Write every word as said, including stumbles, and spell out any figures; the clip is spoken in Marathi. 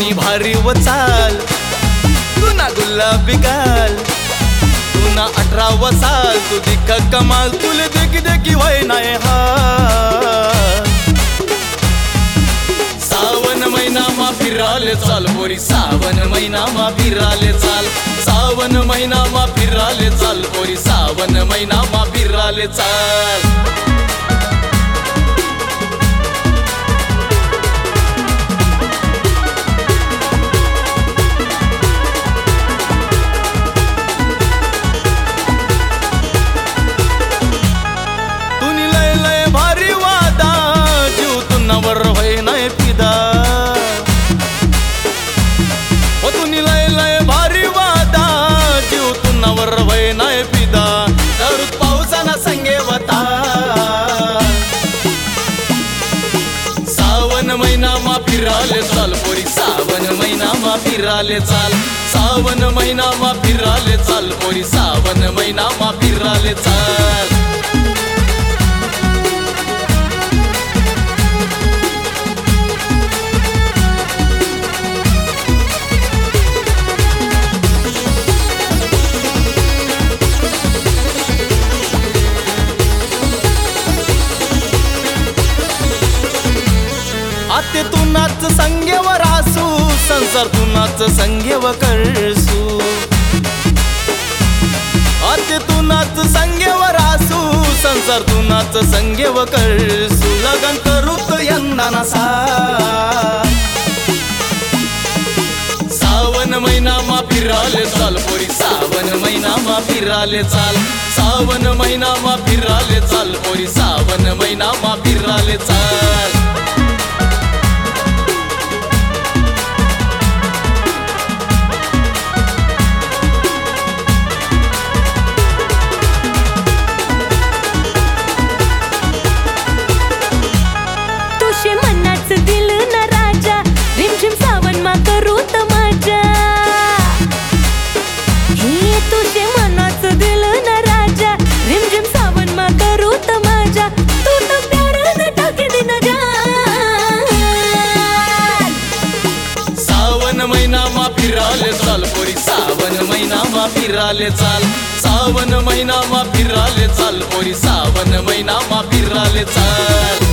किनी भारी व चाल तुना गुलाबी गाल तुना अठरा व साल तू दिख कमाल तुले देखी देखी वय नाही हा सावन महिना मा फिराले चाल पोरी सावन महिना मा फिराले चाल सावन महिना मा फिराले चाल पोरी सावन महिना मा फिराले चाल फिराले चाल पोरी सावन महिना मा फिराले चाल सावन महिना मा फिराले चाल पोरी सावन महिना मा फिराले चाल आते तू नाच संगेवर आसू संसार तू नाच संगेवर करसू आते तू नाच संगेवर आसू संसार तू नाच संगेवर करसू लगन करूत यंदा नसा सावन महिना मा फिराले चाल पोरी सावन महिना मा फिराले चाल सावन महिना मा फिराले चाल पोरी सावन महिना मा फिराले चाल फिराले चाल पोरी सावन महिना मा फिराले चाल सावन महिना मा फिराले चाल पोरी सावन महिना मा फिराले चाल